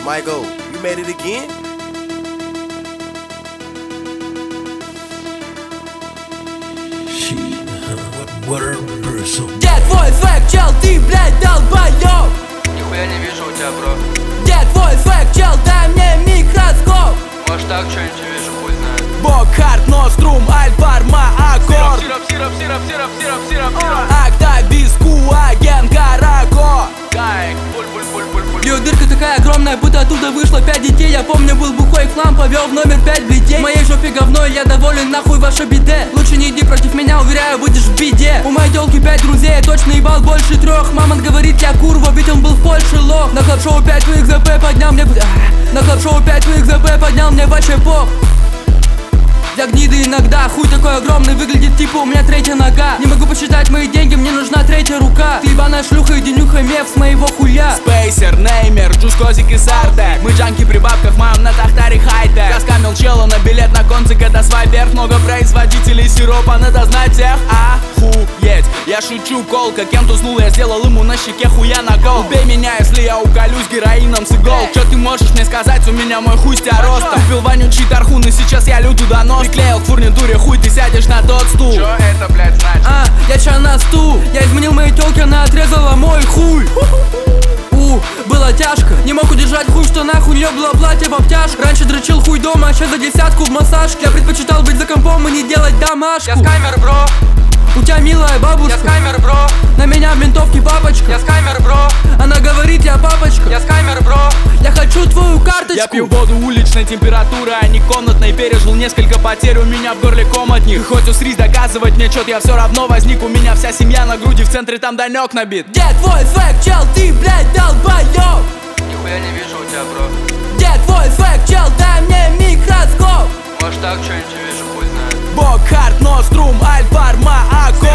Michael, you made it again? Где твой фэк, чел, ты, блядь, долбоёб? Нихуя не вижу у тебя, бро. Где твой фэк, чел, дай мне микроскоп. Может так что-нибудь вижу, хуй знает. Бокхард, Нострум, Альфарма, Аккорд. Сироп. Актобиску, Агент Карако. Кайк, пуль. Ее дырка такая огромная, будто оттуда вышло 5 детей. Я помню, был бухой хлам, повел в номер 5 бледей. В моей жопе говно, и я доволен, нахуй ваше биде. Лучше не иди против меня, уверяю, будешь в беде. У моей тёлки 5 друзей, я точно ебал больше 3. Мамонт говорит, я курва, ведь он был в Польше лох. На клаб-шоу 5 в XZP поднял мне... На клаб-шоу 5 в XZP поднял мне вообще пох. Я гнида иногда, хуй такой огромный, выглядит типа у меня 3-я нога. Не могу посчитать мои деньги, мне нужна 3-я рука. Ты ебаная шлюха, иди нюхай меф с моего хуя. Спейсер, Неймер, Джус, Козик и Сартек. Мы джанки при бабках, маем на тахтаре хай-тек. Заскамил чела на билет на концик, это свайберт. Много производителей сиропа, надо знать всех. Охуеть, я шучу, колка. Кем тузнул, я сделал ему на щеке хуя накол. Убей меня, если я уколюсь героином с игол. Чё ты можешь мне сказать, у меня мой хуй с тебя ростом. Купил вонючий тархун, и сейчас я люту донос. Приклеил к фурнитуре, хуй, ты сядешь на тот стул. Чё это, блядь, значит? Я чё на стул. Я изменил моей тёлке, она отрезала мой хуй. Было тяжко, не мог удержать хуй, что нахуй, у неё было платье в обтяжку. Раньше дрочил хуй дома, а сейчас за 10 в массажке. Я предпочитал быть за компом и не делать домашку. Я с камер, бро. У тебя милая бабушка. Я с камер, бро. На меня в ментовке папочка. Я с камер, бро. Она говорит, я папочка. Я с камер, бро. Я хочу твою карточку. Я пью воду уличной температуры, а не комнатной. Пережил несколько потерь, у меня в горле ком от них. Хоть усрись доказывать мне чё-то, я все равно возник. У меня вся семья на груди, в центре там данёк набит. Где твой фэк, чел, ты, блядь, долбоёб? Нихуя не вижу у тебя, бро. Где твой фэк, чел, дай мне микроскоп. Может так что-нибудь вижу, хуй знает. Бокхард, Нострум, Альфарма, Аккорд.